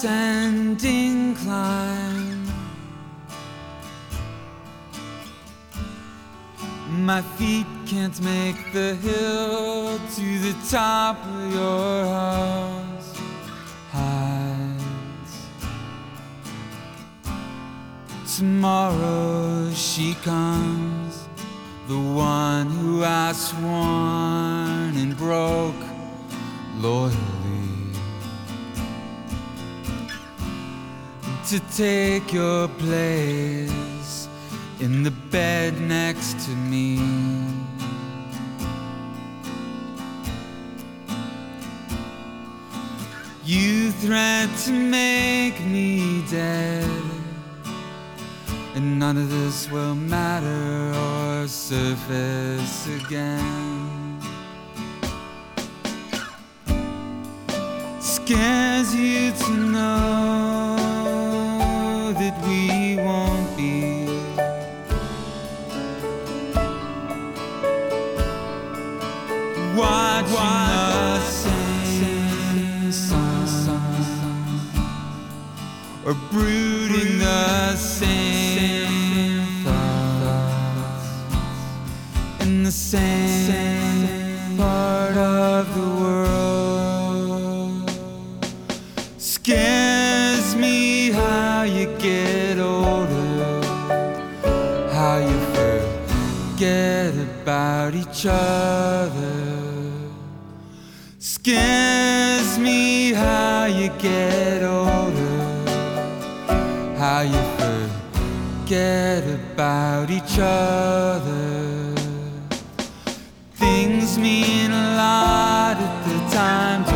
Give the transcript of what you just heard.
ascending climb. My feet can't make the hill to the top of your house hides. Tomorrow she comes, the one who I sworn and broke loyally, to take your place in the bed next to me. You threatened to make me dead, and none of this will matter or surface again. Scares you to know that we won't be. Watching the same sun, or brooding the same thoughts in the same part of the world. Scares me how you get older, how you forget about each other. Scares me how you get older, how you forget about each other. Things mean a lot at the time.